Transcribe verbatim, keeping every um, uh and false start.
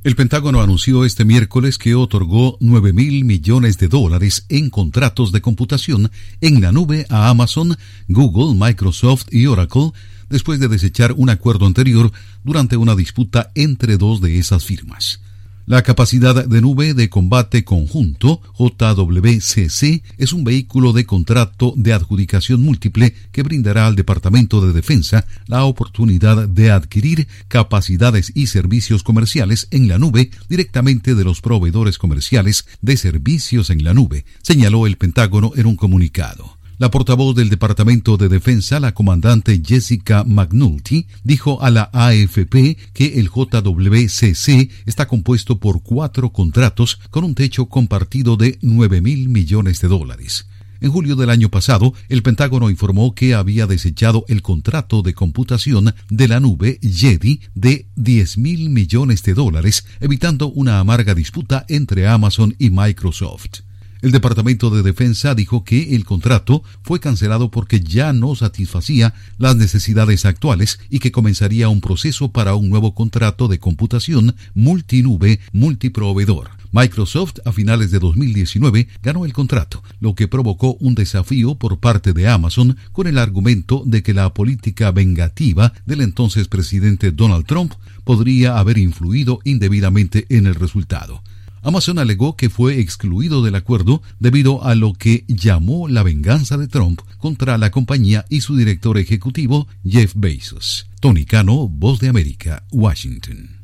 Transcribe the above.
El Pentágono anunció este miércoles que otorgó nueve mil millones de dólares en contratos de computación en la nube a Amazon, Google, Microsoft y Oracle, después de desechar un acuerdo anterior durante una disputa entre dos de esas firmas. La capacidad de nube de combate conjunto, J W C C, es un vehículo de contrato de adjudicación múltiple que brindará al Departamento de Defensa la oportunidad de adquirir capacidades y servicios comerciales en la nube directamente de los proveedores comerciales de servicios en la nube, señaló el Pentágono en un comunicado. La portavoz del Departamento de Defensa, la comandante Jessica McNulty, dijo a la A F P que el J W C C está compuesto por cuatro contratos con un techo compartido de nueve mil millones de dólares. En julio del año pasado, el Pentágono informó que había desechado el contrato de computación de la nube Jedi de diez mil millones de dólares, evitando una amarga disputa entre Amazon y Microsoft. El Departamento de Defensa dijo que el contrato fue cancelado porque ya no satisfacía las necesidades actuales y que comenzaría un proceso para un nuevo contrato de computación multinube multiproveedor. Microsoft a finales de dos mil diecinueve ganó el contrato, lo que provocó un desafío por parte de Amazon con el argumento de que la política vengativa del entonces presidente Donald Trump podría haber influido indebidamente en el resultado. Amazon alegó que fue excluido del acuerdo debido a lo que llamó la venganza de Trump contra la compañía y su director ejecutivo Jeff Bezos. Tony Cano, Voz de América, Washington.